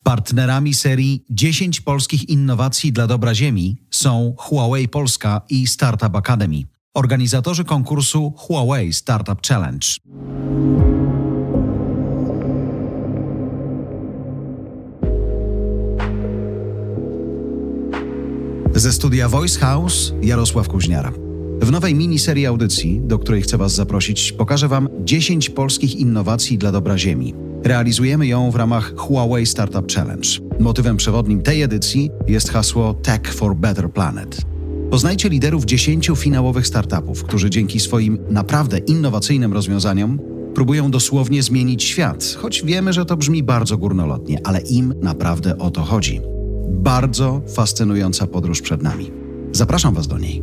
Partnerami serii 10 polskich innowacji dla dobra Ziemi są Huawei Polska i Startup Academy, organizatorzy konkursu Huawei Startup Challenge. Ze studia Voice House Jarosław Kuźniar. W nowej miniserii audycji, do której chcę Was zaprosić, pokażę Wam 10 polskich innowacji dla dobra Ziemi. Realizujemy ją w ramach Huawei Startup Challenge. Motywem przewodnim tej edycji jest hasło Tech for Better Planet. Poznajcie liderów 10 finałowych startupów, którzy dzięki swoim naprawdę innowacyjnym rozwiązaniom próbują dosłownie zmienić świat, choć wiemy, że to brzmi bardzo górnolotnie, ale im naprawdę o to chodzi. Bardzo fascynująca podróż przed nami. Zapraszam Was do niej.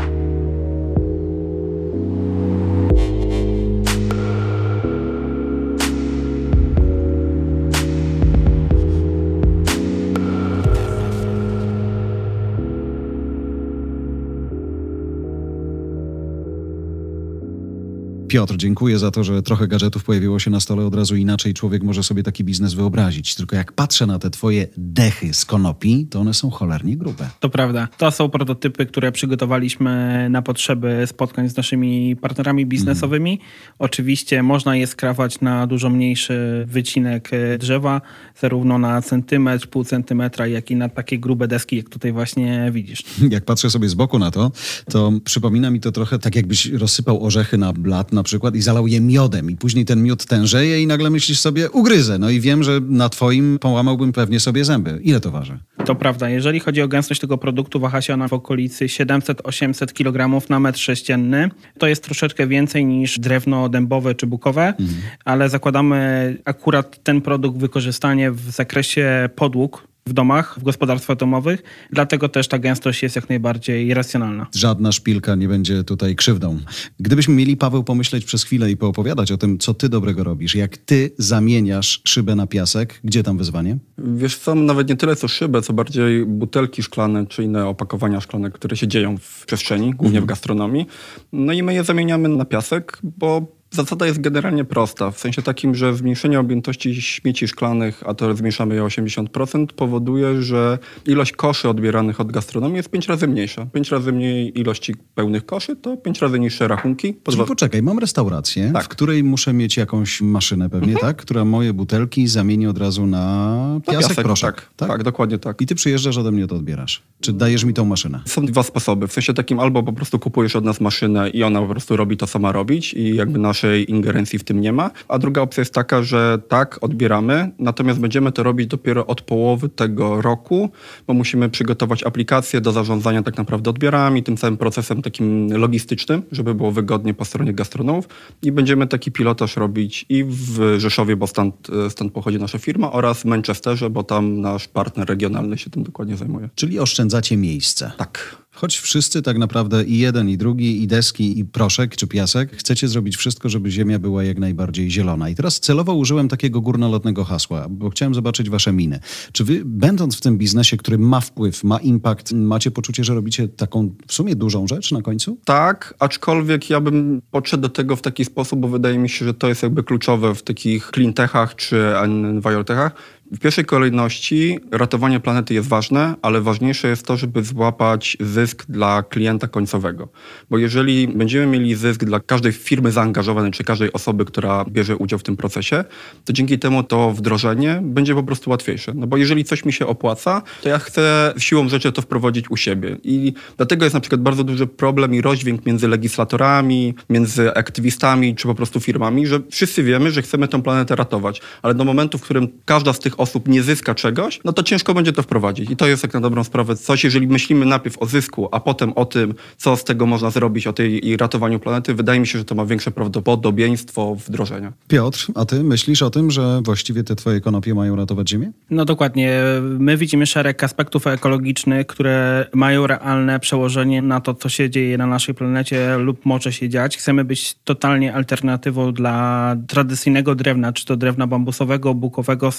Piotr, dziękuję za to, że trochę gadżetów pojawiło się na stole. Od razu inaczej człowiek może sobie taki biznes wyobrazić. Tylko jak patrzę na te twoje dechy z konopi, to one są cholernie grube. To prawda. To są prototypy, które przygotowaliśmy na potrzeby spotkań z naszymi partnerami biznesowymi. Oczywiście można je skrawać na dużo mniejszy wycinek drzewa, zarówno na centymetr, pół centymetra, jak i na takie grube deski, jak tutaj właśnie widzisz. Jak patrzę sobie z boku na to przypomina mi to trochę tak, jakbyś rozsypał orzechy na blat na przykład i zalał je miodem i później ten miód tężeje i nagle myślisz sobie ugryzę. No i wiem, że na twoim połamałbym pewnie sobie zęby. Ile to waży? To prawda. Jeżeli chodzi o gęstość tego produktu, waha się ona w okolicy 700-800 kg na metr sześcienny. To jest troszeczkę więcej niż drewno dębowe czy bukowe, ale zakładamy akurat ten produkt wykorzystanie w zakresie podłóg w domach, w gospodarstwach domowych, dlatego też ta gęstość jest jak najbardziej racjonalna. Żadna szpilka nie będzie tutaj krzywdą. Gdybyśmy mieli, Paweł, pomyśleć przez chwilę i poopowiadać o tym, co ty dobrego robisz, jak ty zamieniasz szybę na piasek, gdzie tam wyzwanie? Wiesz co, nawet nie tyle co szybę, co bardziej butelki szklane czy inne opakowania szklane, które się dzieją w przestrzeni, głównie w gastronomii. No i my je zamieniamy na piasek, bo zasada jest generalnie prosta, w sensie takim, że zmniejszenie objętości śmieci szklanych, a to zmniejszamy je o 80%, powoduje, że ilość koszy odbieranych od gastronomii jest 5 razy mniejsza. 5 razy mniej ilości pełnych koszy, to 5 razy niższe rachunki. Czyli poczekaj, mam restaurację, w której muszę mieć jakąś maszynę pewnie, tak? Która moje butelki zamieni od razu na piasek, proszek. Tak, dokładnie tak. I ty przyjeżdżasz ode mnie to odbierasz. Czy dajesz mi tą maszynę? Są dwa sposoby. W sensie takim albo po prostu kupujesz od nas maszynę i ona po prostu robi to, co ma robić i jakby naszej ingerencji w tym nie ma. A druga opcja jest taka, że tak, odbieramy, natomiast będziemy to robić dopiero od połowy tego roku, bo musimy przygotować aplikację do zarządzania tak naprawdę odbiorami, tym całym procesem takim logistycznym, żeby było wygodnie po stronie gastronomów i będziemy taki pilotaż robić i w Rzeszowie, bo stąd pochodzi nasza firma, oraz w Manchesterze, bo tam nasz partner regionalny się tym dokładnie zajmuje. Czyli oszczędzacie miejsce. Tak. Choć wszyscy tak naprawdę i jeden, i drugi, i deski, i proszek, czy piasek, chcecie zrobić wszystko, żeby ziemia była jak najbardziej zielona. I teraz celowo użyłem takiego górnolotnego hasła, bo chciałem zobaczyć wasze miny. Czy wy, będąc w tym biznesie, który ma wpływ, ma impact, macie poczucie, że robicie taką w sumie dużą rzecz na końcu? Tak, aczkolwiek ja bym podszedł do tego w taki sposób, bo wydaje mi się, że to jest jakby kluczowe w takich clean techach czy envirotechach. W pierwszej kolejności ratowanie planety jest ważne, ale ważniejsze jest to, żeby złapać zysk dla klienta końcowego. Bo jeżeli będziemy mieli zysk dla każdej firmy zaangażowanej, czy każdej osoby, która bierze udział w tym procesie, to dzięki temu to wdrożenie będzie po prostu łatwiejsze. No bo jeżeli coś mi się opłaca, to ja chcę siłą rzeczy to wprowadzić u siebie. I dlatego jest na przykład bardzo duży problem i rozdźwięk między legislatorami, między aktywistami, czy po prostu firmami, że wszyscy wiemy, że chcemy tę planetę ratować, ale do momentu, w którym każda z tych osób nie zyska czegoś, no to ciężko będzie to wprowadzić. I to jest jak na dobrą sprawę coś, jeżeli myślimy najpierw o zysku, a potem o tym, co z tego można zrobić, o tej ratowaniu planety, wydaje mi się, że to ma większe prawdopodobieństwo wdrożenia. Piotr, a ty myślisz o tym, że właściwie te twoje konopie mają ratować Ziemię? No dokładnie. My widzimy szereg aspektów ekologicznych, które mają realne przełożenie na to, co się dzieje na naszej planecie lub może się dziać. Chcemy być totalnie alternatywą dla tradycyjnego drewna, czy to drewna bambusowego, bukowego, sosnowego.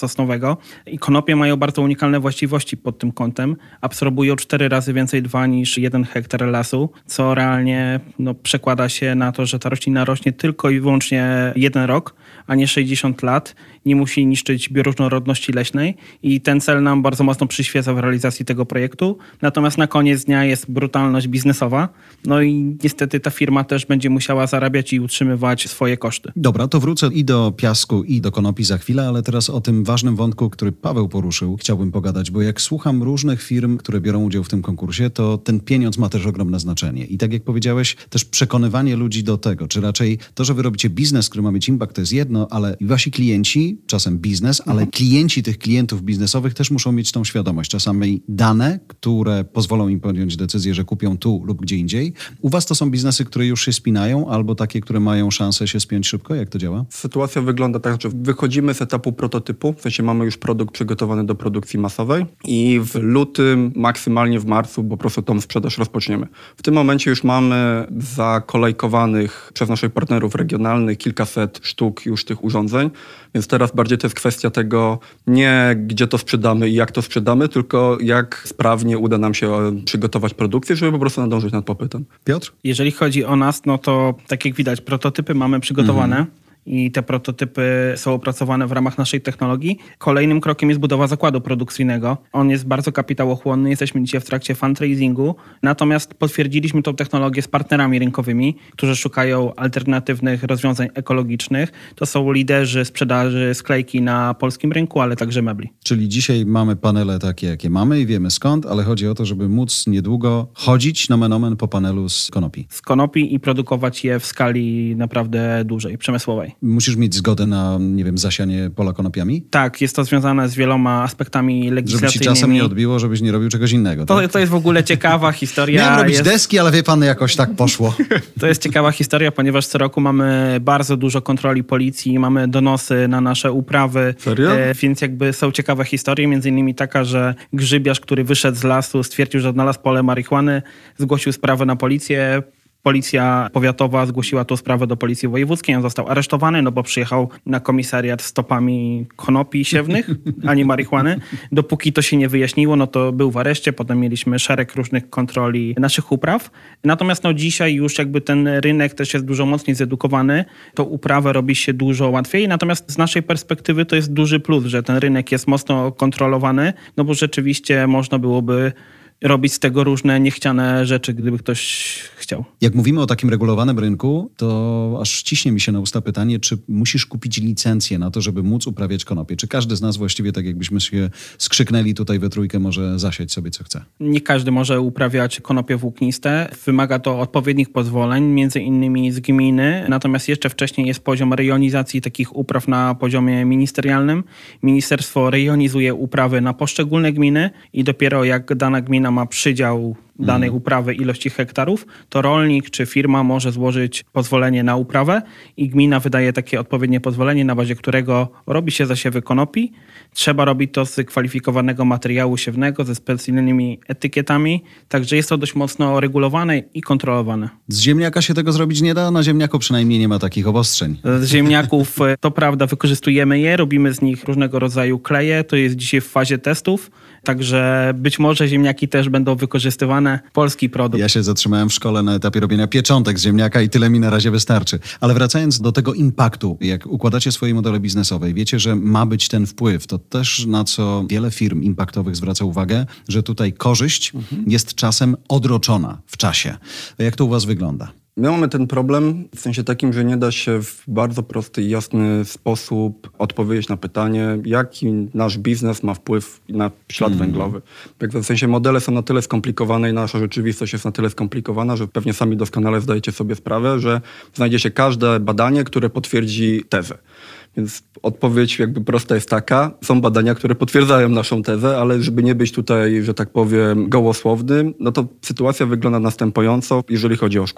tego. I konopie mają bardzo unikalne właściwości pod tym kątem. Absorbują 4 razy więcej niż 1 hektar lasu, co realnie przekłada się na to, że ta roślina rośnie tylko i wyłącznie 1 rok, a nie 60 lat. Nie musi niszczyć bioróżnorodności leśnej i ten cel nam bardzo mocno przyświeca w realizacji tego projektu. Natomiast na koniec dnia jest brutalność biznesowa. No i niestety ta firma też będzie musiała zarabiać i utrzymywać swoje koszty. Dobra, to wrócę i do piasku, i do konopi za chwilę, ale teraz o tym ważnym wątku, który Paweł poruszył, chciałbym pogadać, bo jak słucham różnych firm, które biorą udział w tym konkursie, to ten pieniądz ma też ogromne znaczenie. I tak jak powiedziałeś, też przekonywanie ludzi do tego, czy raczej to, że wy robicie biznes, który ma mieć impact, to jest jedno, ale wasi klienci, czasem biznes, ale klienci tych klientów biznesowych też muszą mieć tą świadomość. Czasami dane, które pozwolą im podjąć decyzję, że kupią tu lub gdzie indziej. U was to są biznesy, które już się spinają, albo takie, które mają szansę się spiąć szybko? Jak to działa? Sytuacja wygląda tak, że wychodzimy z etapu prototypu, w sensie mamy już produkt przygotowany do produkcji masowej i w lutym, maksymalnie w marcu po prostu tą sprzedaż rozpoczniemy. W tym momencie już mamy zakolejkowanych przez naszych partnerów regionalnych kilkaset sztuk już tych urządzeń, więc teraz bardziej to jest kwestia tego, nie gdzie to sprzedamy i jak to sprzedamy, tylko jak sprawnie uda nam się przygotować produkcję, żeby po prostu nadążyć nad popytem. Piotr? Jeżeli chodzi o nas, no to tak jak widać, prototypy mamy przygotowane. I te prototypy są opracowane w ramach naszej technologii. Kolejnym krokiem jest budowa zakładu produkcyjnego. On jest bardzo kapitałochłonny, jesteśmy dzisiaj w trakcie fundraisingu. Natomiast potwierdziliśmy tą technologię z partnerami rynkowymi, którzy szukają alternatywnych rozwiązań ekologicznych. To są liderzy sprzedaży sklejki na polskim rynku, ale także mebli. Czyli dzisiaj mamy panele takie, jakie mamy i wiemy skąd, ale chodzi o to, żeby móc niedługo chodzić nomen omen po panelu z konopi. Z konopi i produkować je w skali naprawdę dużej, przemysłowej. Musisz mieć zgodę na, nie wiem, zasianie pola konopiami? Tak, jest to związane z wieloma aspektami legislacyjnymi. Żeby ci czasem nie odbiło, żebyś nie robił czegoś innego. Tak? To jest w ogóle ciekawa historia. Miałem robić deski, ale wie pan, jakoś tak poszło. To jest ciekawa historia, ponieważ co roku mamy bardzo dużo kontroli policji, mamy donosy na nasze uprawy. Serio? Więc jakby są ciekawe historie, między innymi taka, że grzybiarz, który wyszedł z lasu, stwierdził, że odnalazł pole marihuany, zgłosił sprawę na policję. Policja powiatowa zgłosiła tą sprawę do policji wojewódzkiej. On został aresztowany, bo przyjechał na komisariat z topami konopi siewnych, a nie marihuany. Dopóki to się nie wyjaśniło, to był w areszcie. Potem mieliśmy szereg różnych kontroli naszych upraw. Natomiast dzisiaj już jakby ten rynek też jest dużo mocniej zedukowany. Tą uprawę robi się dużo łatwiej. Natomiast z naszej perspektywy to jest duży plus, że ten rynek jest mocno kontrolowany, bo rzeczywiście można byłoby robić z tego różne niechciane rzeczy, gdyby ktoś chciał. Jak mówimy o takim regulowanym rynku, to aż ciśnie mi się na usta pytanie, czy musisz kupić licencję na to, żeby móc uprawiać konopie? Czy każdy z nas właściwie, tak jakbyśmy się skrzyknęli tutaj we trójkę, może zasiać sobie co chce? Nie każdy może uprawiać konopie włókniste. Wymaga to odpowiednich pozwoleń, między innymi z gminy. Natomiast jeszcze wcześniej jest poziom rejonizacji takich upraw na poziomie ministerialnym. Ministerstwo rejonizuje uprawy na poszczególne gminy i dopiero jak dana gmina ma przydział danej uprawy ilości hektarów, to rolnik czy firma może złożyć pozwolenie na uprawę i gmina wydaje takie odpowiednie pozwolenie, na bazie którego robi się zasiewy konopi. Trzeba robić to z kwalifikowanego materiału siewnego, ze specjalnymi etykietami, także jest to dość mocno regulowane i kontrolowane. Z ziemniaka się tego zrobić nie da? Na ziemniaku przynajmniej nie ma takich obostrzeń. Z ziemniaków, to prawda, wykorzystujemy je, robimy z nich różnego rodzaju kleje, to jest dzisiaj w fazie testów, także być może ziemniaki też będą wykorzystywane. Polski produkt. Ja się zatrzymałem w szkole na etapie robienia pieczątek z ziemniaka i tyle mi na razie wystarczy. Ale wracając do tego impaktu, jak układacie swoje modele biznesowe i wiecie, że ma być ten wpływ, to też na co wiele firm impaktowych zwraca uwagę, że tutaj korzyść jest czasem odroczona w czasie. Jak to u was wygląda? My mamy ten problem w sensie takim, że nie da się w bardzo prosty i jasny sposób odpowiedzieć na pytanie, jaki nasz biznes ma wpływ na ślad węglowy. W sensie modele są na tyle skomplikowane i nasza rzeczywistość jest na tyle skomplikowana, że pewnie sami doskonale zdajecie sobie sprawę, że znajdzie się każde badanie, które potwierdzi tezę. Więc odpowiedź jakby prosta jest taka. Są badania, które potwierdzają naszą tezę, ale żeby nie być tutaj, że tak powiem, gołosłownym, to sytuacja wygląda następująco, jeżeli chodzi o szkło.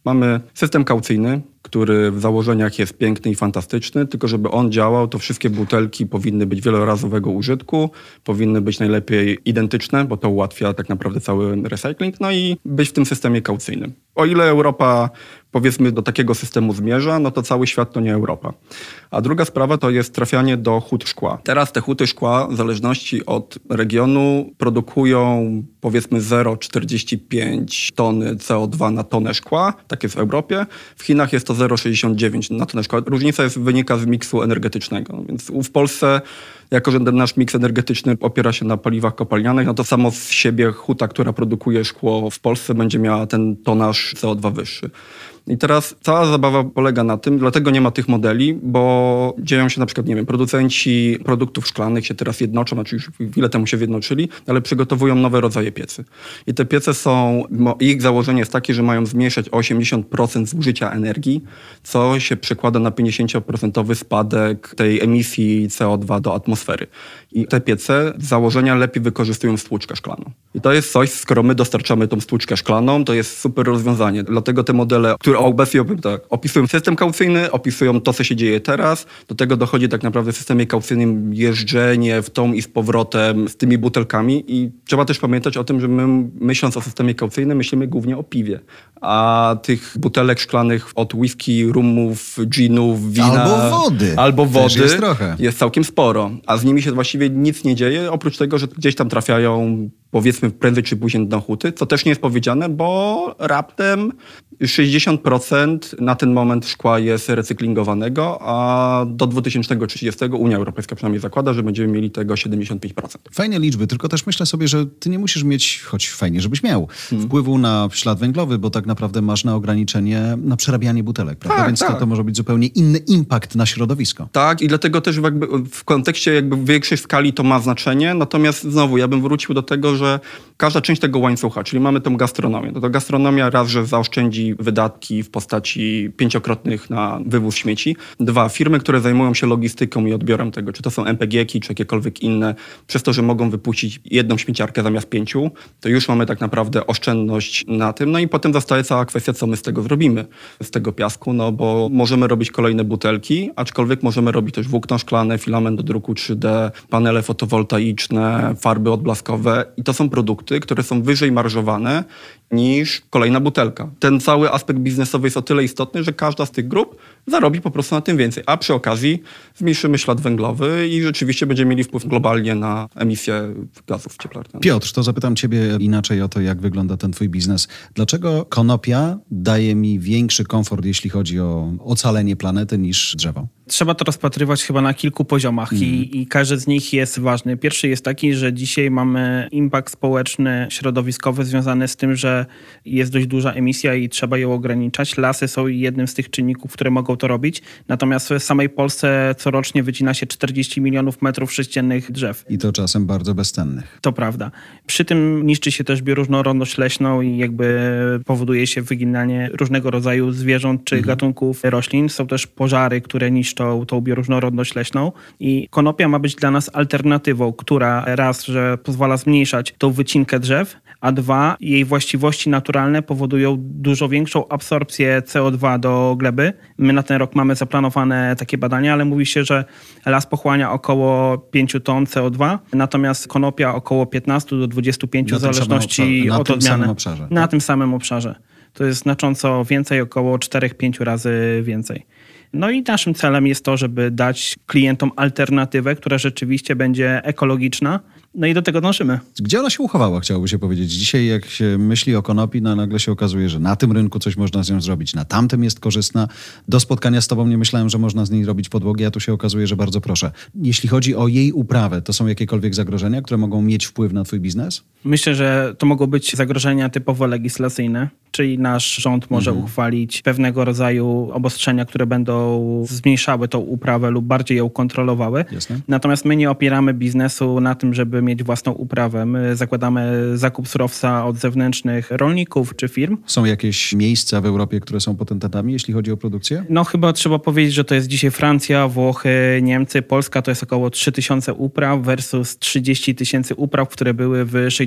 Mamy system kaucyjny, który w założeniach jest piękny i fantastyczny, tylko żeby on działał, to wszystkie butelki powinny być wielorazowego użytku, powinny być najlepiej identyczne, bo to ułatwia tak naprawdę cały recycling, no i być w tym systemie kaucyjnym. O ile Europa, powiedzmy, do takiego systemu zmierza, no to cały świat to nie Europa. A druga sprawa to jest trafianie do hut szkła. Teraz te huty szkła, w zależności od regionu, produkują powiedzmy 0,45 tony CO2 na tonę szkła, tak jest w Europie. W Chinach jest to 0,69 na tonę szkła. Różnica wynika z miksu energetycznego. Więc w Polsce, jako że nasz miks energetyczny opiera się na paliwach kopalnianych, no to samo z siebie huta, która produkuje szkło w Polsce, będzie miała ten tonaż CO2 wyższy. I teraz cała zabawa polega na tym, dlatego nie ma tych modeli, bo dzieją się na przykład, nie wiem, producenci produktów szklanych się teraz jednoczą, znaczy już chwilę temu się zjednoczyli, ale przygotowują nowe rodzaje piecy. I te piece są, ich założenie jest takie, że mają zmniejszać o 80% zużycia energii, co się przekłada na 50% spadek tej emisji CO2 do atmosfery. I te piece z założenia lepiej wykorzystują stłuczkę szklaną. I to jest coś, skoro my dostarczamy tą stłuczkę szklaną, to jest super rozwiązanie. Dlatego te modele, które obecnie opisują system kaucyjny, opisują to, co się dzieje teraz. Do tego dochodzi tak naprawdę w systemie kaucyjnym jeżdżenie w tą i z powrotem z tymi butelkami. I trzeba też pamiętać o tym, że my, myśląc o systemie kaucyjnym, myślimy głównie o piwie. A tych butelek szklanych od whisky, rumów, ginów, wina... Albo wody jest całkiem sporo. A z nimi się właściwie nic nie dzieje, oprócz tego, że gdzieś tam trafiają, powiedzmy, prędzej czy później do huty, co też nie jest powiedziane, bo raptem 60% na ten moment szkła jest recyklingowanego, a do 2030 Unia Europejska przynajmniej zakłada, że będziemy mieli tego 75%. Fajne liczby, tylko też myślę sobie, że ty nie musisz mieć, choć fajnie, żebyś miał, wpływu na ślad węglowy, bo tak naprawdę masz na ograniczenie, na przerabianie butelek, prawda? Tak, Więc tak. To może być zupełnie inny impact na środowisko. Tak, i dlatego też jakby w kontekście jakby większej skali to ma znaczenie, natomiast znowu ja bym wrócił do tego, że każda część tego łańcucha, czyli mamy tą gastronomię, to gastronomia raz, że zaoszczędzi wydatki w postaci 5-krotnych na wywóz śmieci. 2, firmy, które zajmują się logistyką i odbiorem tego, czy to są MPG-ki, czy jakiekolwiek inne, przez to, że mogą wypuścić jedną śmieciarkę zamiast 5, to już mamy tak naprawdę oszczędność na tym. No i potem zostaje cała kwestia, co my z tego zrobimy, z tego piasku, no bo możemy robić kolejne butelki, aczkolwiek możemy robić też włókno szklane, filament do druku 3D, panele fotowoltaiczne, farby odblaskowe i to są produkty, które są wyżej marżowane niż kolejna butelka. Ten cały aspekt biznesowy jest o tyle istotny, że każda z tych grup zarobi po prostu na tym więcej, a przy okazji zmniejszymy ślad węglowy i rzeczywiście będziemy mieli wpływ globalnie na emisję gazów cieplarnianych. Piotr, to zapytam ciebie inaczej o to, jak wygląda ten twój biznes. Dlaczego konopia daje mi większy komfort, jeśli chodzi o ocalenie planety, niż drzewo? Trzeba to rozpatrywać chyba na kilku poziomach i każdy z nich jest ważny. Pierwszy jest taki, że dzisiaj mamy impact społeczny, środowiskowy związany z tym, że jest dość duża emisja i trzeba ją ograniczać. Lasy są jednym z tych czynników, które mogą to robić. Natomiast w samej Polsce corocznie wycina się 40 milionów metrów sześciennych drzew. I to czasem bardzo bezcennych. To prawda. Przy tym niszczy się też bioróżnorodność leśną i jakby powoduje się wyginanie różnego rodzaju zwierząt czy gatunków roślin. Są też pożary, które niszczą tą bioróżnorodność leśną i konopia ma być dla nas alternatywą, która raz, że pozwala zmniejszać tą wycinkę drzew, a 2, jej właściwości naturalne powodują dużo większą absorpcję CO2 do gleby. My na ten rok mamy zaplanowane takie badania, ale mówi się, że las pochłania około 5 ton CO2, natomiast konopia około 15 do 25 w zależności od odmiany. Na tym samym obszarze. To jest znacząco więcej, około 4-5 razy więcej. No i naszym celem jest to, żeby dać klientom alternatywę, która rzeczywiście będzie ekologiczna. No i do tego dążymy. Gdzie ona się uchowała, chciałoby się powiedzieć? Dzisiaj jak się myśli o konopi, no nagle się okazuje, że na tym rynku coś można z nią zrobić, na tamtym jest korzystna. Do spotkania z tobą nie myślałem, że można z niej robić podłogi, a tu się okazuje, że bardzo proszę. Jeśli chodzi o jej uprawę, to są jakiekolwiek zagrożenia, które mogą mieć wpływ na twój biznes? Myślę, że to mogą być zagrożenia typowo legislacyjne, czyli nasz rząd może uchwalić pewnego rodzaju obostrzenia, które będą zmniejszały tą uprawę lub bardziej ją kontrolowały. Jasne. Natomiast my nie opieramy biznesu na tym, żeby mieć własną uprawę. My zakładamy zakup surowca od zewnętrznych rolników czy firm. Są jakieś miejsca w Europie, które są potentatami, jeśli chodzi o produkcję? No chyba trzeba powiedzieć, że to jest dzisiaj Francja, Włochy, Niemcy. Polska to jest około 3000 upraw versus 30 000 upraw, które były w 60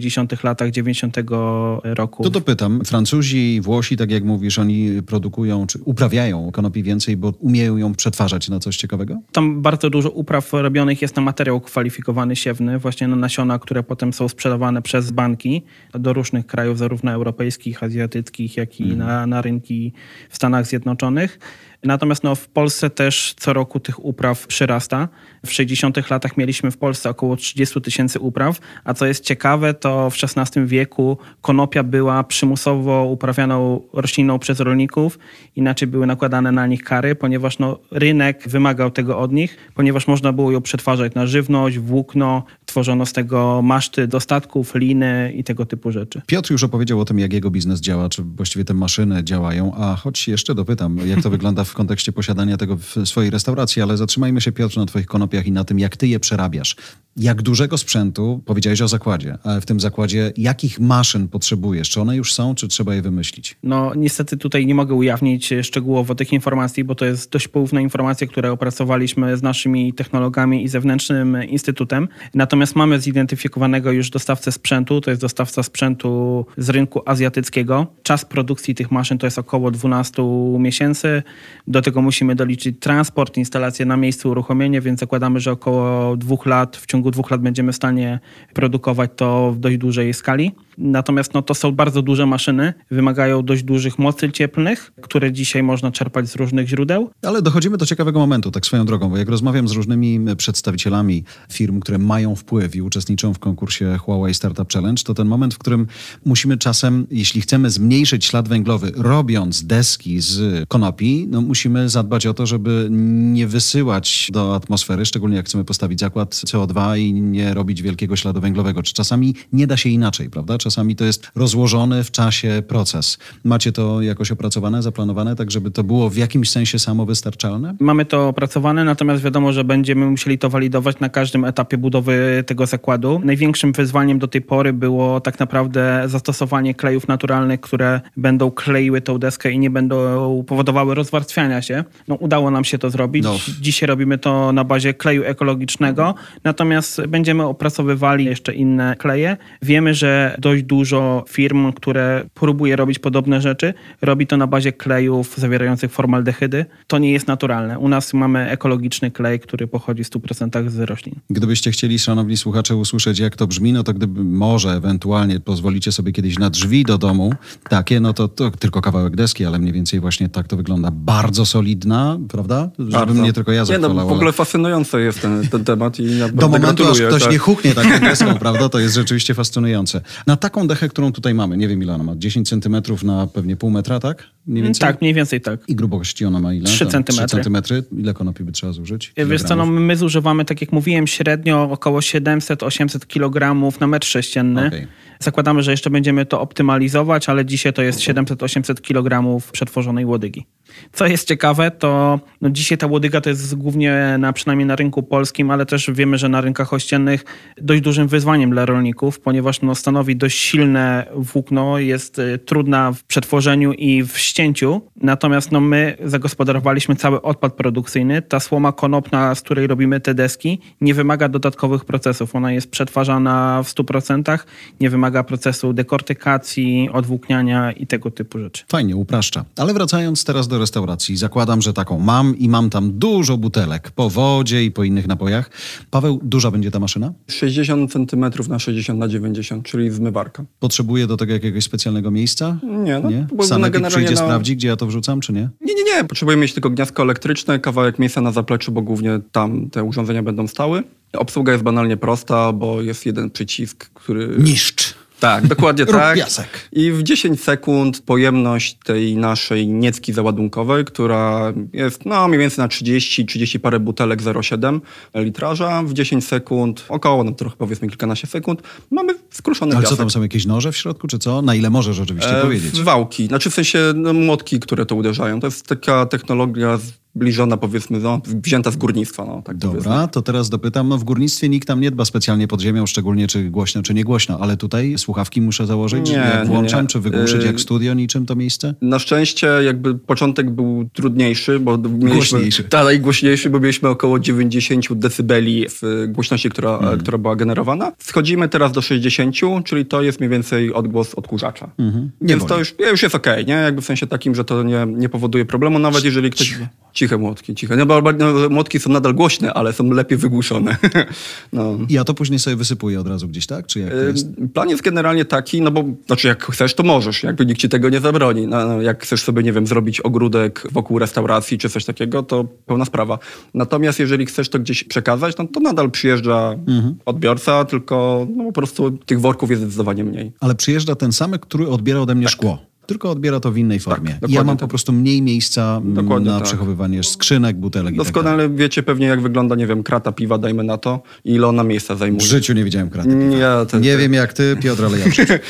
80 latach 90 roku. To dopytam. Francuzi, Włosi, tak jak mówisz, oni produkują czy uprawiają konopi więcej, bo umieją ją przetwarzać na coś ciekawego? Tam bardzo dużo upraw robionych jest na materiał kwalifikowany siewny, właśnie na nasiona, które potem są sprzedawane przez banki do różnych krajów, zarówno europejskich, azjatyckich, jak i na rynki w Stanach Zjednoczonych. Natomiast w Polsce też co roku tych upraw przyrasta. W 60 latach mieliśmy w Polsce około 30 000 upraw, a co jest ciekawe, to w XVI wieku konopia była przymusowo uprawianą rośliną przez rolników, inaczej były nakładane na nich kary, ponieważ rynek wymagał tego od nich, ponieważ można było ją przetwarzać na żywność, włókno, tworzono z tego maszty do statków, liny i tego typu rzeczy. Piotr już opowiedział o tym, jak jego biznes działa, czy właściwie te maszyny działają, a choć jeszcze dopytam, jak to wygląda w kontekście posiadania tego w swojej restauracji, ale zatrzymajmy się, Piotr, na twoich konopiach i na tym, jak ty je przerabiasz. Jak dużego sprzętu, powiedziałeś o zakładzie, ale w tym zakładzie jakich maszyn potrzebujesz? Czy one już są, czy trzeba je wymyślić? Niestety tutaj nie mogę ujawnić szczegółowo tych informacji, bo to jest dość poufne informacje, które opracowaliśmy z naszymi technologami i zewnętrznym instytutem. Natomiast mamy zidentyfikowanego już dostawcę sprzętu, to jest dostawca sprzętu z rynku azjatyckiego. Czas produkcji tych maszyn to jest około 12 miesięcy. Do tego musimy doliczyć transport, instalację na miejscu, uruchomienie, więc zakładamy, że około 2 lat, w ciągu 2 lat będziemy w stanie produkować to w dość dużej skali. Natomiast to są bardzo duże maszyny, wymagają dość dużych mocy cieplnych, które dzisiaj można czerpać z różnych źródeł. Ale dochodzimy do ciekawego momentu, tak swoją drogą, bo jak rozmawiam z różnymi przedstawicielami firm, które mają wpływ i uczestniczą w konkursie Huawei Startup Challenge, to ten moment, w którym musimy czasem, jeśli chcemy zmniejszyć ślad węglowy, robiąc deski z konopi, musimy zadbać o to, żeby nie wysyłać do atmosfery, szczególnie jak chcemy postawić zakład CO2 i nie robić wielkiego śladu węglowego. Czy czasami nie da się inaczej, prawda? Czasami to jest rozłożony w czasie proces. Macie to jakoś opracowane, zaplanowane, tak żeby to było w jakimś sensie samowystarczalne? Mamy to opracowane, natomiast wiadomo, że będziemy musieli to walidować na każdym etapie budowy tego zakładu. Największym wyzwaniem do tej pory było tak naprawdę zastosowanie klejów naturalnych, które będą kleiły tą deskę i nie będą powodowały rozwarstwiania się. Udało nam się to zrobić. Dzisiaj robimy to na bazie kleju ekologicznego, natomiast będziemy opracowywali jeszcze inne kleje. Wiemy, że dość dużo firm, które próbuje robić podobne rzeczy, robi to na bazie klejów zawierających formaldehydy. To nie jest naturalne. U nas mamy ekologiczny klej, który pochodzi w 100% z roślin. Gdybyście chcieli, szanowni słuchacze, usłyszeć, jak to brzmi, to gdyby może ewentualnie pozwolicie sobie kiedyś na drzwi do domu takie, to tylko kawałek deski, ale mniej więcej właśnie tak to wygląda. Bardzo solidna, prawda? Żebym nie tylko ja zachwalał. W ogóle fascynujący jest ten temat i do momentu, aż ktoś nie huknie taką deską, prawda? To jest rzeczywiście fascynujące. Na taką dechę, którą tutaj mamy, nie wiem ile ona ma, 10 centymetrów na pewnie pół metra, tak? Mniej więcej? Tak, mniej więcej tak. I grubości ona ma ile? 3 centymetry. 3 centymetry. Ile konopi by trzeba zużyć? Wiesz co, my zużywamy, tak jak mówiłem, średnio około 700-800 kg na metr sześcienny. Okay. Zakładamy, że jeszcze będziemy to optymalizować, ale dzisiaj to jest 700-800 kg przetworzonej łodygi. Co jest ciekawe, to dzisiaj ta łodyga to jest głównie przynajmniej na rynku polskim, ale też wiemy, że na rynkach ościennych dość dużym wyzwaniem dla rolników, ponieważ stanowi dość silne włókno, jest trudna w przetworzeniu i w ścięciu. Natomiast my zagospodarowaliśmy cały odpad produkcyjny. Ta słoma konopna, z której robimy te deski, nie wymaga dodatkowych procesów. Ona jest przetwarzana w 100%, nie wymaga procesu dekortykacji, odwłókniania i tego typu rzeczy. Fajnie, upraszcza. Ale wracając teraz do restauracji, zakładam, że taką mam tam dużo butelek po wodzie i po innych napojach. Paweł, duża będzie ta maszyna? 60 cm na 60 na 90, czyli zmywarka. Potrzebuje do tego jakiegoś specjalnego miejsca? Nie. Sanepid przyjdzie sprawdzi, gdzie ja to wrzucam, czy nie? Nie. Potrzebujemy mieć tylko gniazdko elektryczne, kawałek miejsca na zapleczu, bo głównie tam te urządzenia będą stały. Obsługa jest banalnie prosta, bo jest jeden przycisk, który... Niszcz! Tak, dokładnie tak. Piasek. I w 10 sekund pojemność tej naszej niecki załadunkowej, która jest mniej więcej na 30 parę butelek 0,7 litraża. W 10 sekund, około, trochę powiedzmy kilkanaście sekund, mamy skruszony piasek. Ale co, tam są jakieś noże w środku, czy co? Na ile możesz oczywiście powiedzieć? Wałki, w sensie młotki, które to uderzają. To jest taka technologia zbliżona, powiedzmy, wzięta z górnictwa. Tak Dobra, powiedzmy. to teraz dopytam. W górnictwie nikt tam nie dba specjalnie pod ziemią, szczególnie czy głośno, czy nie głośno, ale tutaj słuchawki muszę założyć, jak włączam, czy wygłuszyć jak studio, niczym to miejsce? Na szczęście jakby początek był trudniejszy, bo Głośniejszy. Głośniejszy, bo mieliśmy około 90 decybeli w głośności, która była generowana. Schodzimy teraz do 60, czyli to jest mniej więcej odgłos odkurzacza. Więc to już jest okej, nie? Jakby w sensie takim, że to nie powoduje problemu, nawet jeżeli ktoś... Ciche młotki. No bo młotki są nadal głośne, ale są lepiej wygłuszone. No. Ja to później sobie wysypuję od razu gdzieś, tak? Czy jak to jest? Plan jest generalnie taki, no bo jak chcesz, to możesz. Jakby nikt ci tego nie zabroni. Jak chcesz sobie, nie wiem, zrobić ogródek wokół restauracji czy coś takiego, to pełna sprawa. Natomiast jeżeli chcesz to gdzieś przekazać, no to nadal przyjeżdża odbiorca, tylko po prostu tych worków jest zdecydowanie mniej. Ale przyjeżdża ten sam, który odbiera ode mnie szkło. Tylko odbiera to w innej formie. Tak, ja mam po prostu mniej miejsca na przechowywanie skrzynek, butelek. Doskonale wiecie pewnie, jak wygląda, nie wiem, krata piwa, dajmy na to, i ile ona miejsca zajmuje. W życiu nie widziałem kraty piwa. Nie wiem jak ty, Piotr, ale ja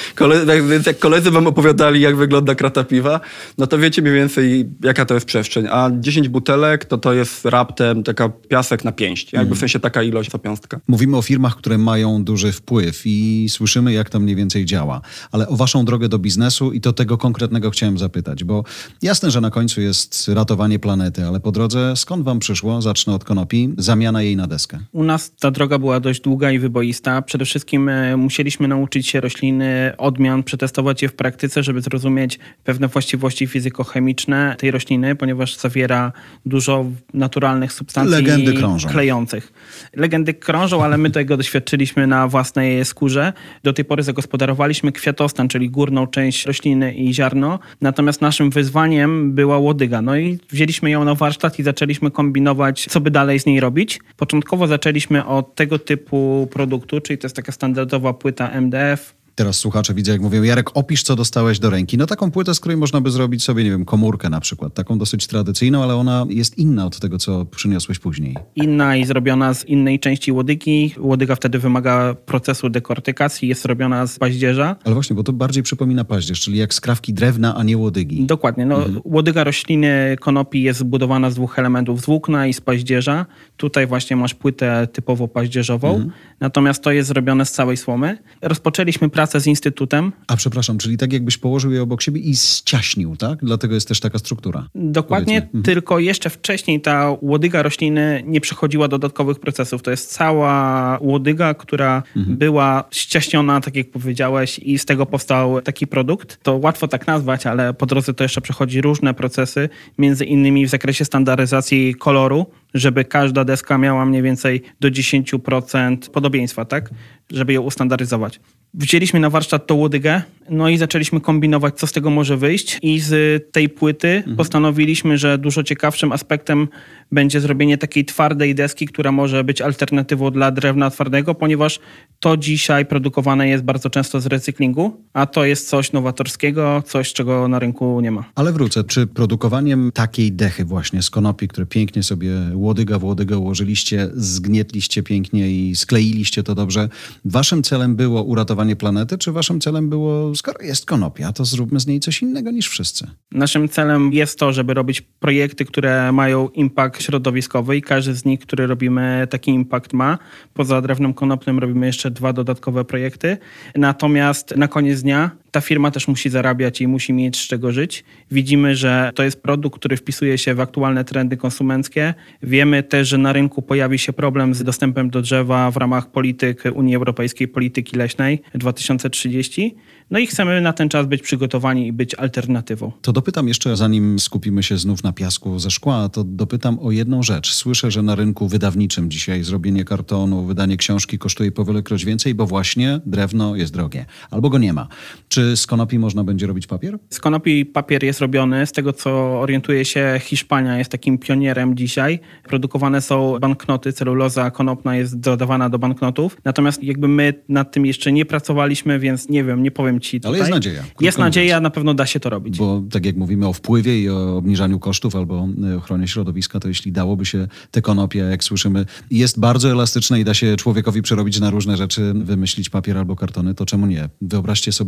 Więc jak koledzy wam opowiadali, jak wygląda krata piwa, no to wiecie mniej więcej, jaka to jest przestrzeń. A 10 butelek to jest raptem taka piasek na pięść. Jakby w sensie taka ilość, ta piąstka. Mówimy o firmach, które mają duży wpływ i słyszymy, jak to mniej więcej działa. Ale o waszą drogę do biznesu i do tego konkretnego chciałem zapytać, bo jasne, że na końcu jest ratowanie planety, ale po drodze skąd wam przyszło, zacznę od konopi, zamiana jej na deskę? U nas ta droga była dość długa i wyboista. Przede wszystkim musieliśmy nauczyć się rośliny, odmian, przetestować je w praktyce, żeby zrozumieć pewne właściwości fizykochemiczne tej rośliny, ponieważ zawiera dużo naturalnych substancji Legendy krążą. Klejących. Legendy krążą, ale my tego doświadczyliśmy na własnej skórze. Do tej pory zagospodarowaliśmy kwiatostan, czyli górną część rośliny i ziarno. Natomiast naszym wyzwaniem była łodyga. No i wzięliśmy ją na warsztat i zaczęliśmy kombinować, co by dalej z niej robić. Początkowo zaczęliśmy od tego typu produktu, czyli to jest taka standardowa płyta MDF. Teraz słuchacze widzę, jak mówią, Jarek, opisz, co dostałeś do ręki. No taką płytę, z której można by zrobić sobie, nie wiem, komórkę na przykład. Taką dosyć tradycyjną, ale ona jest inna od tego, co przyniosłeś później. Inna i zrobiona z innej części łodygi. Łodyga wtedy wymaga procesu dekortykacji, jest robiona z paździerza. Ale właśnie, bo to bardziej przypomina paździerz, czyli jak skrawki drewna, a nie łodygi. Dokładnie. Łodyga rośliny konopi jest zbudowana z dwóch elementów, z włókna i z paździerza. Tutaj właśnie masz płytę typowo paździerzową. Natomiast to jest zrobione z całej słomy. Rozpoczęliśmy pracę z instytutem. A przepraszam, czyli tak jakbyś położył je obok siebie i ściaśnił, tak? Dlatego jest też taka struktura. Dokładnie, tylko jeszcze wcześniej ta łodyga rośliny nie przechodziła dodatkowych procesów. To jest cała łodyga, która była ściaśniona, tak jak powiedziałeś, i z tego powstał taki produkt. To łatwo tak nazwać, ale po drodze to jeszcze przechodzi różne procesy, między innymi w zakresie standaryzacji koloru, żeby każda deska miała mniej więcej do 10% podobieństwa, tak? Żeby ją ustandaryzować. Wzięliśmy na warsztat tą łodygę, no i zaczęliśmy kombinować, co z tego może wyjść, i z tej płyty postanowiliśmy, że dużo ciekawszym aspektem będzie zrobienie takiej twardej deski, która może być alternatywą dla drewna twardego, ponieważ to dzisiaj produkowane jest bardzo często z recyklingu, a to jest coś nowatorskiego, coś, czego na rynku nie ma. Ale wrócę, czy produkowaniem takiej dechy właśnie z konopi, które pięknie sobie łodyga w łodygę ułożyliście, zgnietliście pięknie i skleiliście to dobrze, waszym celem było uratowanie planety, czy waszym celem było, skoro jest konopia, to zróbmy z niej coś innego niż wszyscy? Naszym celem jest to, żeby robić projekty, które mają impact środowiskowy i każdy z nich, który robimy, taki impact ma. Poza drewnem konopnym robimy jeszcze 2 dodatkowe projekty. Natomiast na koniec dnia ta firma też musi zarabiać i musi mieć z czego żyć. Widzimy, że to jest produkt, który wpisuje się w aktualne trendy konsumenckie. Wiemy też, że na rynku pojawi się problem z dostępem do drzewa w ramach polityk Unii Europejskiej, polityki leśnej 2030. No i chcemy na ten czas być przygotowani i być alternatywą. To dopytam jeszcze, zanim skupimy się znów na piasku ze szkła, to dopytam o jedną rzecz. Słyszę, że na rynku wydawniczym dzisiaj zrobienie kartonu, wydanie książki kosztuje powielekroć więcej, bo właśnie drewno jest drogie. Albo go nie ma. Czy z konopi można będzie robić papier? Z konopi papier jest robiony. Z tego, co orientuje się, Hiszpania jest takim pionierem dzisiaj. Produkowane są banknoty, celuloza konopna jest dodawana do banknotów. Natomiast jakby my nad tym jeszcze nie pracowaliśmy, więc nie wiem, nie powiem ci tutaj. Ale jest nadzieja. Jest nadzieja, na pewno da się to robić. Bo tak jak mówimy o wpływie i o obniżaniu kosztów albo ochronie środowiska, to jeśli dałoby się te konopie, jak słyszymy, jest bardzo elastyczne i da się człowiekowi przerobić na różne rzeczy, wymyślić papier albo kartony, to czemu nie? Wyobraźcie sobie, jak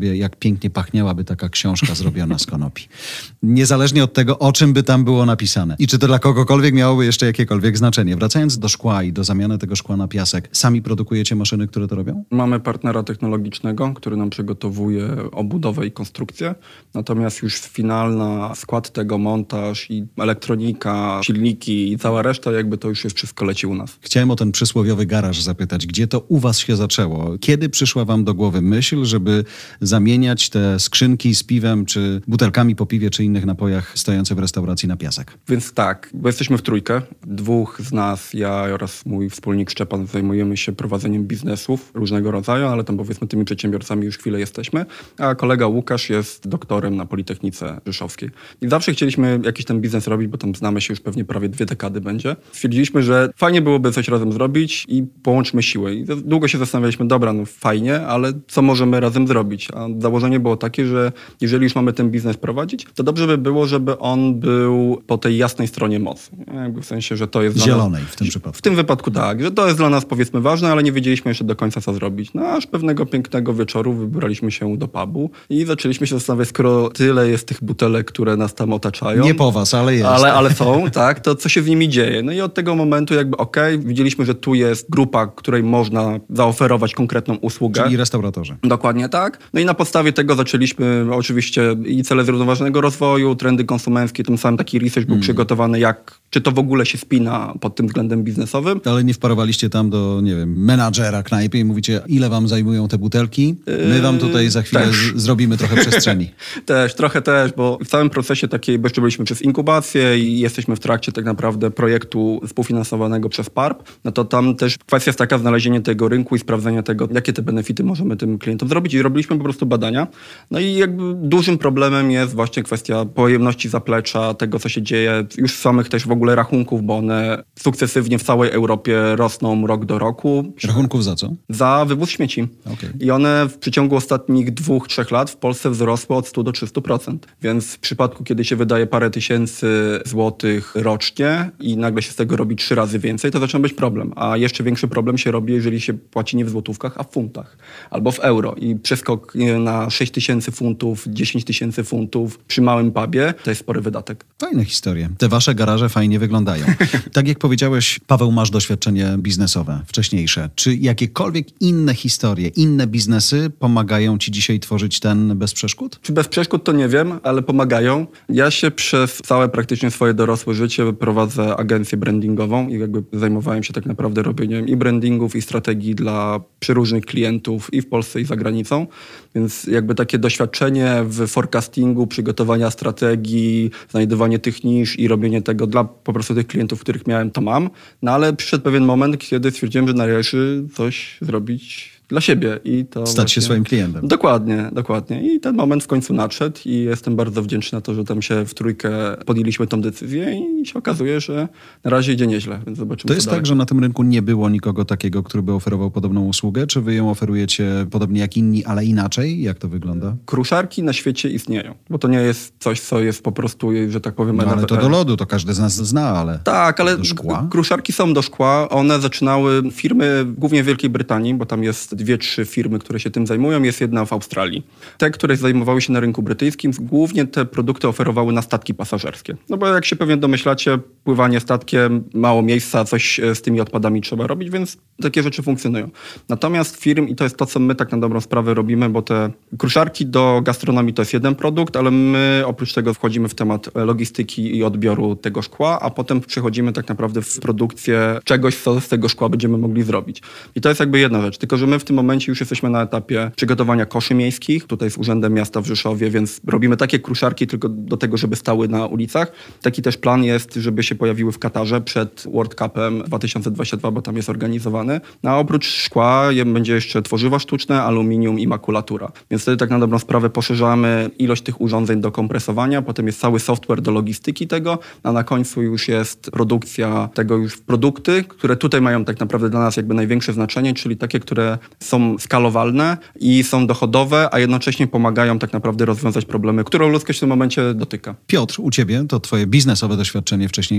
pięknie pachniałaby taka książka zrobiona z konopi. Niezależnie od tego, o czym by tam było napisane. I czy to dla kogokolwiek miałoby jeszcze jakiekolwiek znaczenie. Wracając do szkła i do zamiany tego szkła na piasek, sami produkujecie maszyny, które to robią? Mamy partnera technologicznego, który nam przygotowuje obudowę i konstrukcję. Natomiast już finalna skład tego, montaż i elektronika, silniki i cała reszta, jakby to już jest wszystko leci u nas. Chciałem o ten przysłowiowy garaż zapytać. Gdzie to u was się zaczęło? Kiedy przyszła wam do głowy myśl, żeby zamieniać te skrzynki z piwem, czy butelkami po piwie, czy innych napojach stojące w restauracji na piasek? Więc tak, bo jesteśmy w trójkę. Dwóch z nas, ja oraz mój wspólnik Szczepan, zajmujemy się prowadzeniem biznesów różnego rodzaju, ale tam powiedzmy tymi przedsiębiorcami już chwilę jesteśmy, a kolega Łukasz jest doktorem na Politechnice Rzeszowskiej. I zawsze chcieliśmy jakiś ten biznes robić, bo tam znamy się już pewnie prawie 2 dekady będzie. Stwierdziliśmy, że fajnie byłoby coś razem zrobić i połączmy siły. I długo się zastanawialiśmy, dobra, no fajnie, ale co możemy razem zrobić? A założenie było takie, że jeżeli już mamy ten biznes prowadzić, to dobrze by było, żeby on był po tej jasnej stronie mocy. Jakby w sensie, że to jest zielonej w tym przypadku. W tym wypadku tak, że to jest dla nas powiedzmy ważne, ale nie wiedzieliśmy jeszcze do końca co zrobić. No aż pewnego pięknego wieczoru wybraliśmy się do pubu i zaczęliśmy się zastanawiać, skoro tyle jest tych butelek, które nas tam otaczają. Nie po was, ale jest. Ale są, tak, to co się z nimi dzieje? No i od tego momentu jakby widzieliśmy, że tu jest grupa, której można zaoferować konkretną usługę. Czyli restauratorzy. Dokładnie tak. No i na podstawie tego zaczęliśmy oczywiście i cele zrównoważonego rozwoju, trendy konsumenckie, tym samym taki research był przygotowany, czy to w ogóle się spina pod tym względem biznesowym. Ale nie wparowaliście tam do, nie wiem, menadżera knajpy i mówicie, ile wam zajmują te butelki? My wam tutaj za chwilę zrobimy trochę przestrzeni. Trochę też, bo w całym procesie takiej, bo jeszcze byliśmy przez inkubację i jesteśmy w trakcie tak naprawdę projektu współfinansowanego przez PARP, no to tam też kwestia jest taka znalezienie tego rynku i sprawdzenia tego, jakie te benefity możemy tym klientom zrobić i robiliśmy po prostu badania. No i jakby dużym problemem jest właśnie kwestia pojemności zaplecza, tego co się dzieje, już samych też w ogóle rachunków, bo one sukcesywnie w całej Europie rosną rok do roku. Rachunków za co? Za wywóz śmieci. Okay. I one w przeciągu ostatnich 2-3 lat w Polsce wzrosły od 100 do 300%. Więc w przypadku, kiedy się wydaje parę tysięcy złotych rocznie i nagle się z tego robi 3 razy więcej, to zaczyna być problem. A jeszcze większy problem się robi, jeżeli się płaci nie w złotówkach, a w funtach albo w euro. I przeskok na 6 tysięcy funtów, 10 tysięcy funtów przy małym pubie to jest spory wydatek. Fajne historie. Te wasze garaże fajnie wyglądają. Tak jak powiedziałeś, Paweł, masz doświadczenie biznesowe wcześniejsze. Czy jakiekolwiek inne historie, inne biznesy pomagają ci dzisiaj tworzyć ten bez przeszkód? Czy bez przeszkód to nie wiem, ale pomagają. Ja się przez całe praktycznie swoje dorosłe życie prowadzę agencję brandingową i jakby zajmowałem się tak naprawdę robieniem i brandingów, i strategii dla przeróżnych klientów i w Polsce, i za granicą. Więc jakby takie doświadczenie w forecastingu, przygotowania strategii, znajdowanie tych nisz i robienie tego dla po prostu tych klientów, których miałem, to mam. No ale przyszedł pewien moment, kiedy stwierdziłem, że należy coś zrobić dla siebie. I to stać się swoim klientem. Dokładnie. I ten moment w końcu nadszedł i jestem bardzo wdzięczny na to, że tam się w trójkę podjęliśmy tą decyzję i się okazuje, że na razie idzie nieźle, więc zobaczymy. To jest tak, że na tym rynku nie było nikogo takiego, który by oferował podobną usługę? Czy wy ją oferujecie podobnie jak inni, ale inaczej? Jak to wygląda? Kruszarki na świecie istnieją, bo to nie jest coś, co jest po prostu, że tak powiem... No, ale to do lodu, to każdy z nas zna, ale... Tak, ale do szkła? Kruszarki są do szkła. One zaczynały firmy głównie w Wielkiej Brytanii, bo tam jest 2-3 firmy, które się tym zajmują. Jest jedna w Australii. Te, które zajmowały się na rynku brytyjskim, głównie te produkty oferowały na statki pasażerskie. No bo jak się pewnie domyślacie, pływanie statkiem, mało miejsca, coś z tymi odpadami trzeba robić, więc takie rzeczy funkcjonują. Natomiast firm, i to jest to, co my tak na dobrą sprawę robimy, bo te kruszarki do gastronomii to jest jeden produkt, ale my oprócz tego wchodzimy w temat logistyki i odbioru tego szkła, a potem przechodzimy tak naprawdę w produkcję czegoś, co z tego szkła będziemy mogli zrobić. I to jest jakby jedna rzecz, tylko że my w tym momencie już jesteśmy na etapie przygotowania koszy miejskich, tutaj z Urzędem Miasta w Rzeszowie, więc robimy takie kruszarki tylko do tego, żeby stały na ulicach. Taki też plan jest, żeby się pojawiły w Katarze przed World Cupem 2022, bo tam jest organizowany. A oprócz szkła będzie jeszcze tworzywa sztuczne, aluminium i makulatura. Więc wtedy tak na dobrą sprawę poszerzamy ilość tych urządzeń do kompresowania, potem jest cały software do logistyki tego, a na końcu już jest produkcja tego już w produkty, które tutaj mają tak naprawdę dla nas jakby największe znaczenie, czyli takie, które są skalowalne i są dochodowe, a jednocześnie pomagają tak naprawdę rozwiązać problemy, którą ludzkość w tym momencie dotyka. Piotr, u ciebie to twoje biznesowe doświadczenie wcześniejsze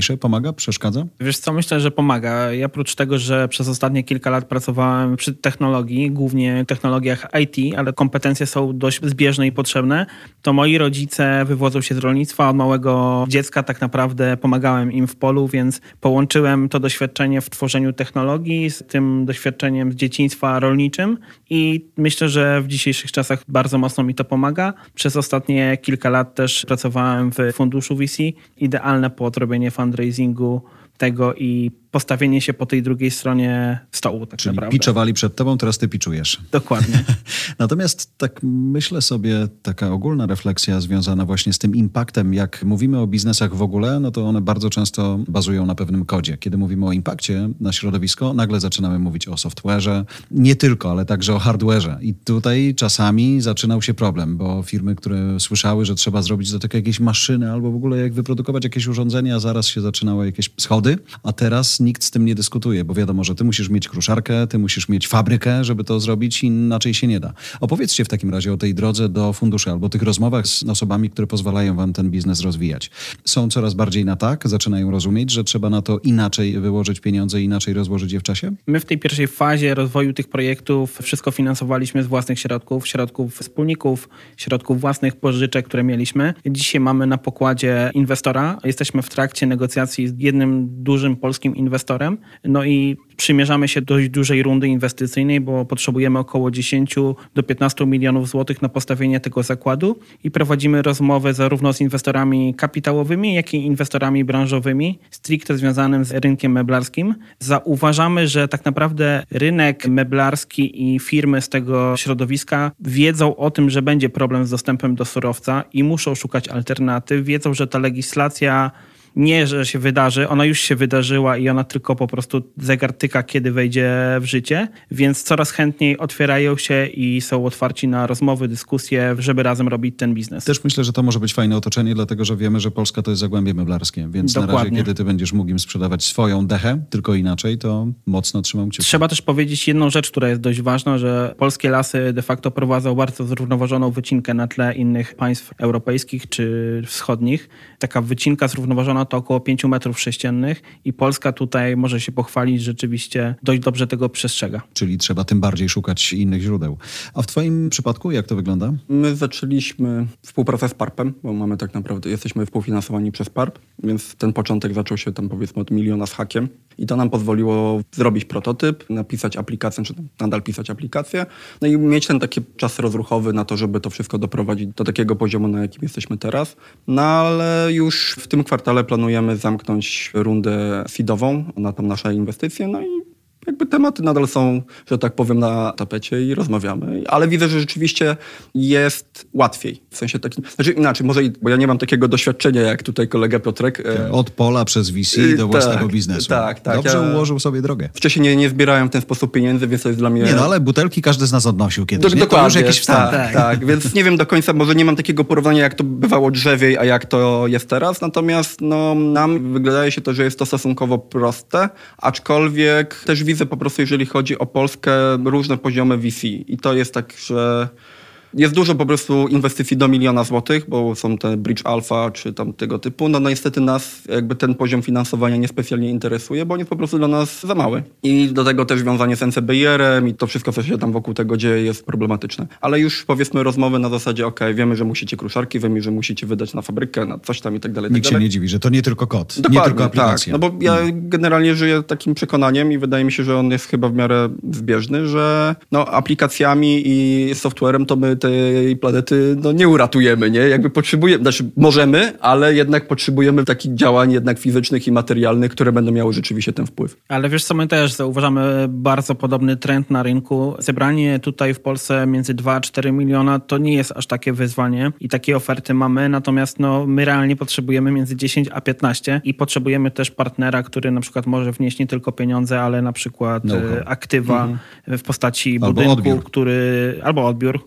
trudniejsze? Pomaga? Przeszkadza? Wiesz co, myślę, że pomaga. Ja oprócz tego, że przez ostatnie kilka lat pracowałem przy technologii, głównie technologiach IT, ale kompetencje są dość zbieżne i potrzebne, to moi rodzice wywodzą się z rolnictwa. Od małego dziecka tak naprawdę pomagałem im w polu, więc połączyłem to doświadczenie w tworzeniu technologii z tym doświadczeniem z dzieciństwa rolniczym i myślę, że w dzisiejszych czasach bardzo mocno mi to pomaga. Przez ostatnie kilka lat też pracowałem w funduszu VC. Idealne pod robienie fundraisingu tego i postawienie się po tej drugiej stronie stołu. Tak Czyli naprawdę. pitchowali przed tobą, teraz ty pitchujesz. Dokładnie. Natomiast tak myślę sobie, taka ogólna refleksja związana właśnie z tym impaktem. Jak mówimy o biznesach w ogóle, no to one bardzo często bazują na pewnym kodzie. Kiedy mówimy o impakcie na środowisko, nagle zaczynamy mówić o software'ze. Nie tylko, ale także o hardware'ze. I tutaj czasami zaczynał się problem, bo firmy, które słyszały, że trzeba zrobić do tego jakieś maszyny albo w ogóle jak wyprodukować jakieś urządzenia, zaraz się zaczynały jakieś schody, a teraz nikt z tym nie dyskutuje, bo wiadomo, że ty musisz mieć kruszarkę, ty musisz mieć fabrykę, żeby to zrobić, inaczej się nie da. Opowiedzcie w takim razie o tej drodze do funduszy albo tych rozmowach z osobami, które pozwalają wam ten biznes rozwijać. Są coraz bardziej na tak, zaczynają rozumieć, że trzeba na to inaczej wyłożyć pieniądze, inaczej rozłożyć je w czasie? My w tej pierwszej fazie rozwoju tych projektów wszystko finansowaliśmy z własnych środków wspólników, środków własnych, pożyczek, które mieliśmy. Dzisiaj mamy na pokładzie inwestora. Jesteśmy w trakcie negocjacji z jednym dużym polskim inwestorem. No i przymierzamy się do dość dużej rundy inwestycyjnej, bo potrzebujemy około 10 do 15 milionów złotych na postawienie tego zakładu i prowadzimy rozmowy zarówno z inwestorami kapitałowymi, jak i inwestorami branżowymi, stricte związanym z rynkiem meblarskim. Zauważamy, że tak naprawdę rynek meblarski i firmy z tego środowiska wiedzą o tym, że będzie problem z dostępem do surowca i muszą szukać alternatyw. Wiedzą, że ta legislacja nie, że się wydarzy, ona już się wydarzyła i ona tylko po prostu zegar tyka, kiedy wejdzie w życie, więc coraz chętniej otwierają się i są otwarci na rozmowy, dyskusje, żeby razem robić ten biznes. Też myślę, że to może być fajne otoczenie, dlatego że wiemy, że Polska to jest zagłębie meblarskie, więc Dokładnie. Na razie, kiedy ty będziesz mógł im sprzedawać swoją dechę, tylko inaczej, to mocno trzymam kciuki. Trzeba też powiedzieć jedną rzecz, która jest dość ważna, że polskie lasy de facto prowadzą bardzo zrównoważoną wycinkę na tle innych państw europejskich czy wschodnich. Taka wycinka zrównoważona to około 5 metrów sześciennych i Polska tutaj może się pochwalić, że rzeczywiście dość dobrze tego przestrzega. Czyli trzeba tym bardziej szukać innych źródeł. A w twoim przypadku jak to wygląda? My zaczęliśmy współpracę z PARP-em, bo mamy tak naprawdę, jesteśmy współfinansowani przez PARP, więc ten początek zaczął się tam powiedzmy od 1 miliona z hakiem i to nam pozwoliło zrobić prototyp, napisać aplikację, czy nadal pisać aplikację, no i mieć ten taki czas rozruchowy na to, żeby to wszystko doprowadzić do takiego poziomu, na jakim jesteśmy teraz. No ale już w tym kwartale planujemy zamknąć rundę seedową na tam nasze inwestycje, no i jakby tematy nadal są, że tak powiem, na tapecie i rozmawiamy. Ale widzę, że rzeczywiście jest łatwiej. W sensie takim, znaczy inaczej, może bo ja nie mam takiego doświadczenia jak tutaj kolega Piotrek. Od pola przez VC do własnego biznesu. Tak. Dobrze ułożył sobie drogę. Wcześniej nie zbierałem w ten sposób pieniędzy, więc to jest dla mnie... Nie no, ale butelki każdy z nas odnosił kiedyś. Dokładnie. To już jakiś wstęp. Tak, więc nie wiem do końca, może nie mam takiego porównania, jak to bywało drzewiej, a jak to jest teraz. Natomiast no, nam wydaje się to, że jest to stosunkowo proste, aczkolwiek też widzę po prostu, jeżeli chodzi o Polskę, różne poziomy VC. I to jest tak, że jest dużo po prostu inwestycji do 1 miliona złotych, bo są te Bridge Alpha czy tam tego typu. No niestety nas jakby ten poziom finansowania niespecjalnie interesuje, bo on jest po prostu dla nas za mały. I do tego też wiązanie z NCBR-em i to wszystko, co się tam wokół tego dzieje, jest problematyczne. Ale już powiedzmy rozmowy na zasadzie, wiemy, że musicie kruszarki, wiemy, że musicie wydać na fabrykę, na coś tam i tak dalej. Nikt się nie dziwi, że to nie tylko kod, Dokładnie, nie tylko aplikacja. Tak. No bo ja generalnie żyję takim przekonaniem i wydaje mi się, że on jest chyba w miarę zbieżny, że no, aplikacjami i softwarem to my tej planety no, nie uratujemy, nie? Jakby potrzebujemy, znaczy możemy, ale jednak potrzebujemy takich działań jednak fizycznych i materialnych, które będą miały rzeczywiście ten wpływ. Ale wiesz co, my też zauważamy bardzo podobny trend na rynku. Zebranie tutaj w Polsce między 2 a 4 miliona to nie jest aż takie wyzwanie i takie oferty mamy, natomiast no, my realnie potrzebujemy między 10 a 15 i potrzebujemy też partnera, który na przykład może wnieść nie tylko pieniądze, ale na przykład aktywa w postaci budynku, odbiór. albo odbiór, chociaż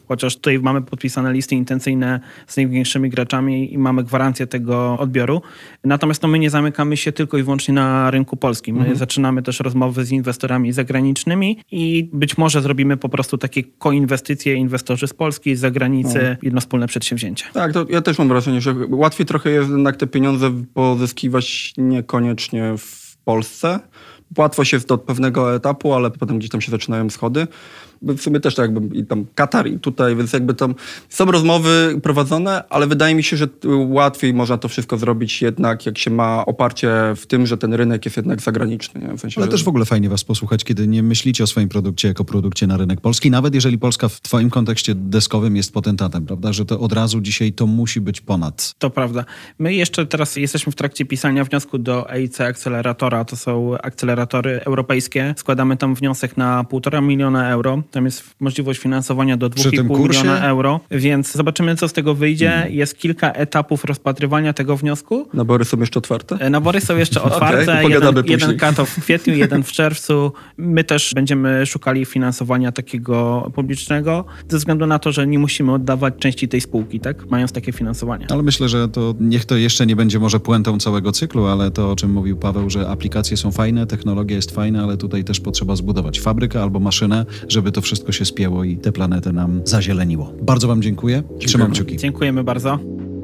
tutaj mamy podpisane listy intencyjne z największymi graczami i mamy gwarancję tego odbioru. Natomiast my nie zamykamy się tylko i wyłącznie na rynku polskim. My zaczynamy też rozmowy z inwestorami zagranicznymi i być może zrobimy po prostu takie koinwestycje, inwestorzy z Polski, z zagranicy, jedno wspólne przedsięwzięcie. Tak, to ja też mam wrażenie, że łatwiej trochę jest jednak te pieniądze pozyskiwać niekoniecznie w Polsce. Łatwość jest do pewnego etapu, ale potem gdzieś tam się zaczynają schody. W sumie też tak jakby i tam Katar i tutaj, więc jakby tam są rozmowy prowadzone, ale wydaje mi się, że łatwiej można to wszystko zrobić jednak, jak się ma oparcie w tym, że ten rynek jest jednak zagraniczny. Nie? W sensie, Ale też w ogóle fajnie was posłuchać, kiedy nie myślicie o swoim produkcie jako produkcie na rynek polski, nawet jeżeli Polska w twoim kontekście deskowym jest potentatem, prawda? Że to od razu dzisiaj to musi być ponad. To prawda. My jeszcze teraz jesteśmy w trakcie pisania wniosku do EIC Akceleratora. To są akceleratory europejskie. Składamy tam wniosek na 1,5 miliona euro. Tam jest możliwość finansowania do 2,5 miliona euro, więc zobaczymy, co z tego wyjdzie. Jest kilka etapów rozpatrywania tego wniosku. Nabory są jeszcze otwarte? Nabory są jeszcze otwarte. Jeden cut-off w kwietniu, jeden w czerwcu. My też będziemy szukali finansowania takiego publicznego, ze względu na to, że nie musimy oddawać części tej spółki, tak? Mając takie finansowanie. Ale myślę, że to niech to jeszcze nie będzie może puentą całego cyklu, ale to, o czym mówił Paweł, że aplikacje są fajne, technologia jest fajna, ale tutaj też potrzeba zbudować fabrykę albo maszynę, żeby to wszystko się spięło i tę planetę nam zazieleniło. Bardzo wam dziękuję. Trzymam kciuki. Dziękujemy bardzo.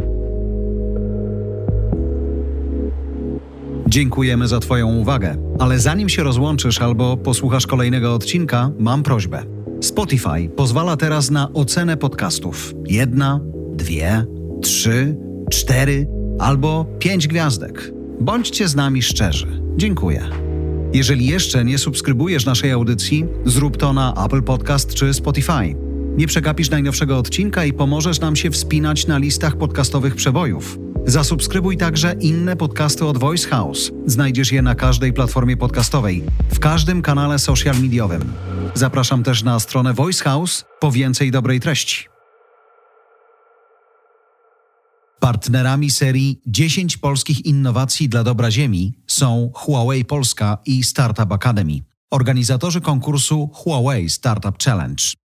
Dziękujemy za twoją uwagę, ale zanim się rozłączysz albo posłuchasz kolejnego odcinka, mam prośbę. Spotify pozwala teraz na ocenę podcastów. 1, 2, 3, 4 albo 5 gwiazdek. Bądźcie z nami szczerzy. Dziękuję. Jeżeli jeszcze nie subskrybujesz naszej audycji, zrób to na Apple Podcast czy Spotify. Nie przegapisz najnowszego odcinka i pomożesz nam się wspinać na listach podcastowych przebojów. Zasubskrybuj także inne podcasty od Voice House. Znajdziesz je na każdej platformie podcastowej, w każdym kanale social mediowym. Zapraszam też na stronę Voice House po więcej dobrej treści. Partnerami serii 10 polskich innowacji dla dobra Ziemi są Huawei Polska i Startup Academy, organizatorzy konkursu Huawei Startup Challenge.